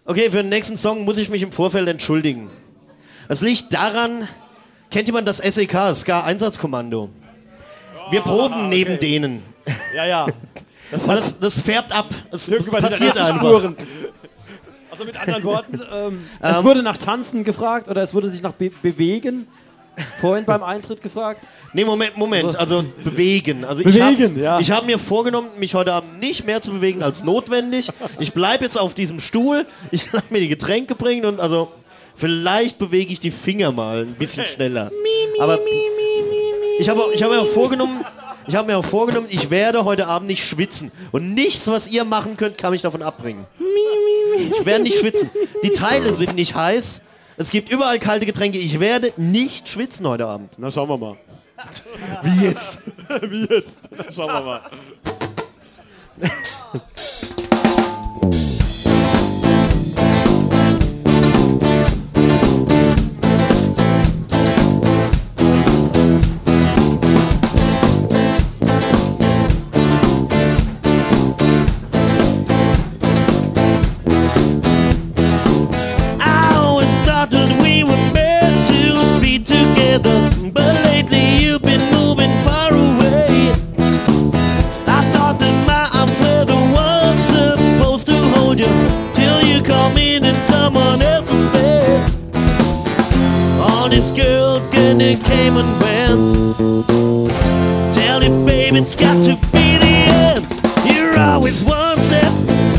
Okay, für den nächsten Song muss ich mich im Vorfeld entschuldigen. Das liegt daran, kennt jemand das SEK, Ska-Einsatzkommando? Wir proben neben denen. Ja. Das färbt ab. Es passiert einfach. Also mit anderen Worten, es wurde nach Tanzen gefragt oder es wurde sich nach Bewegen vorhin beim Eintritt gefragt. Nee, Moment, also bewegen. Also ich hab mir vorgenommen, mich heute Abend nicht mehr zu bewegen als notwendig. Ich bleibe jetzt auf diesem Stuhl, ich lasse mir die Getränke bringen und also vielleicht bewege ich die Finger mal ein bisschen schneller. Aber ich habe mir auch vorgenommen, ich werde heute Abend nicht schwitzen. Und nichts, was ihr machen könnt, kann mich davon abbringen. Ich werde nicht schwitzen. Die Teile sind nicht heiß. Es gibt überall kalte Getränke. Ich werde nicht schwitzen heute Abend. Na, schauen wir mal. Wie jetzt? Wie jetzt? Na, schauen wir mal. But lately you've been moving far away. I thought that my arms were the ones supposed to hold you till you come in someone else's bed. All these girls getting came and went. Tell you, baby, it's got to be the end. You're always one step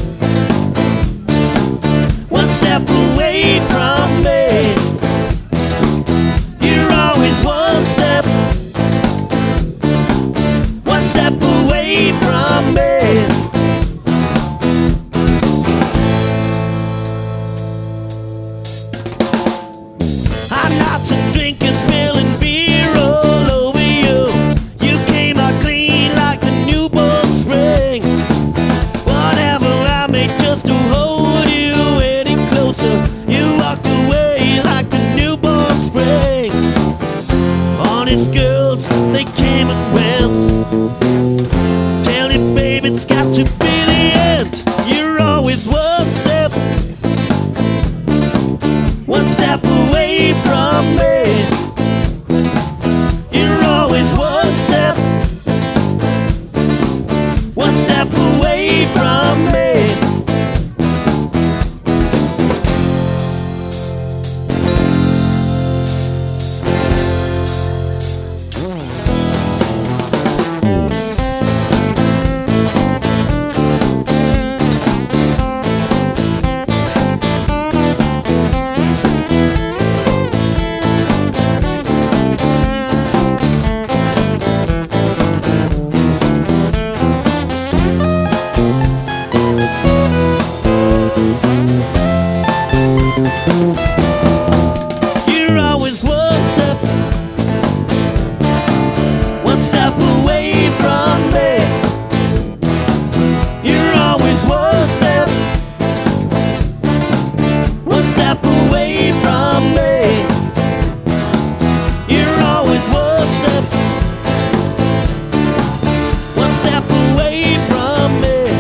away from me. One step away from me. I'm not some drinking, spilling beer all over you. You came out clean like the newborn spring. Whatever I made just to hold you any closer. You walked away like the newborn spring. All these girls, they came and went. Tell you, baby, it's got to be the end. You're always one step away from me. You're always one step away from me. You're always one step away from me. You're always one step away from me. You're always one step away from me.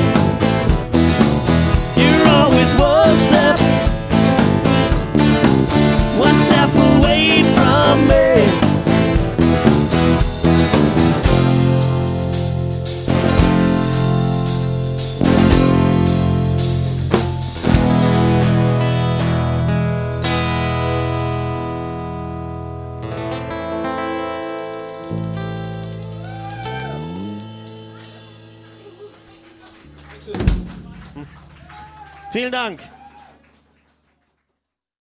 You're always one step away from me. Vielen Dank.